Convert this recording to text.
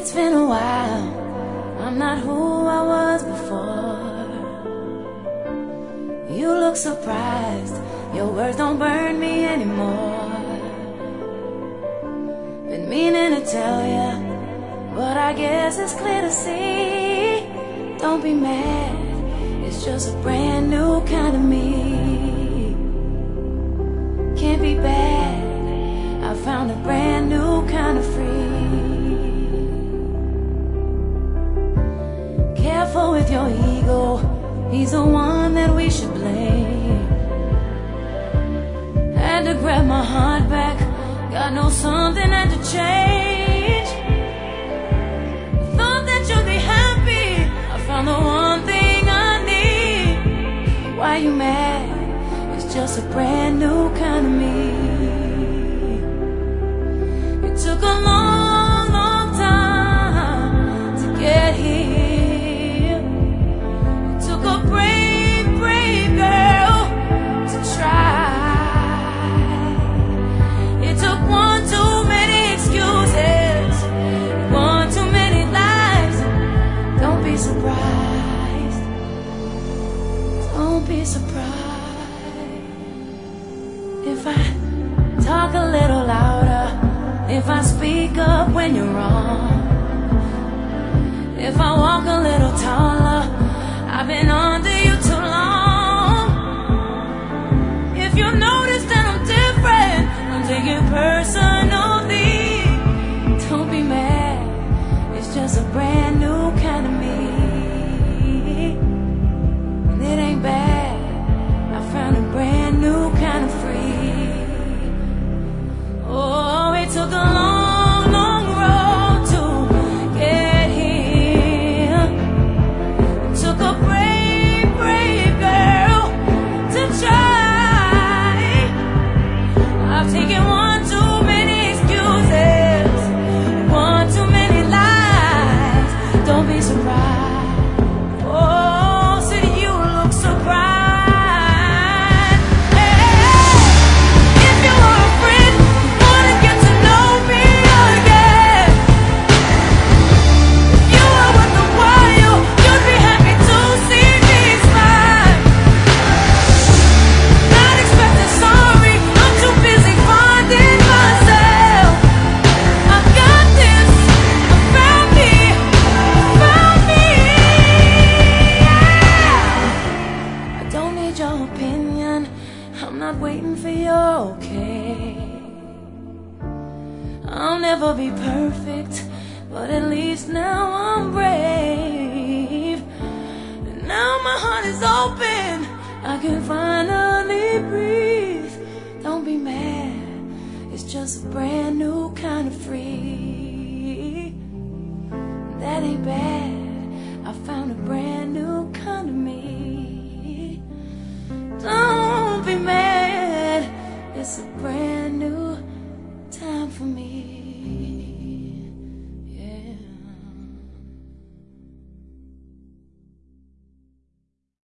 It's been a while, I'm not who I was before. You look surprised, your words don't burn me anymore. Been meaning to tell ya, but I guess it's clear to see. Don't be mad, it's just a brand new kind of me. Can't be bad, I found a brand new kind of free. Careful with your ego, he's the one that we should blame. Had to grab my heart back, God knows something had to change. Thought that you'd be happy, I found the one thing I need. Why you mad? It's just a brand new kind of me. It took a long, long time to get here. It took a brave, brave girl to try. It took one too many excuses, one too many lies. Don't be surprised, don't be surprised if I talk a little louder, if I speak up when you're wrong, if I walk a little taller. I've been under you too long. If you notice that I'm different, don't take it personally. Don't be mad, it's just a brand new kind of me. And it ain't bad, I found a brand new kind of free. Oh, it took a long, long road to get here. It took a brave, brave girl to try. I've taken one too many excuses, one too many lies. Don't be surprised. Oh, so you look surprised. Hey, if you were a friend, wanna get to know me again. If you were worth the while, you'd be happy to see me smile. Not expecting sorry, I'm too busy finding myself. I got this, I found me, yeah. I don't need your opinion, I'm not waiting for your okay. I'll never be perfect, but at least now I'm brave. And now my heart is open, I can finally breathe. Don't be mad, it's just a brand new kind of free. That ain't bad, I found a brand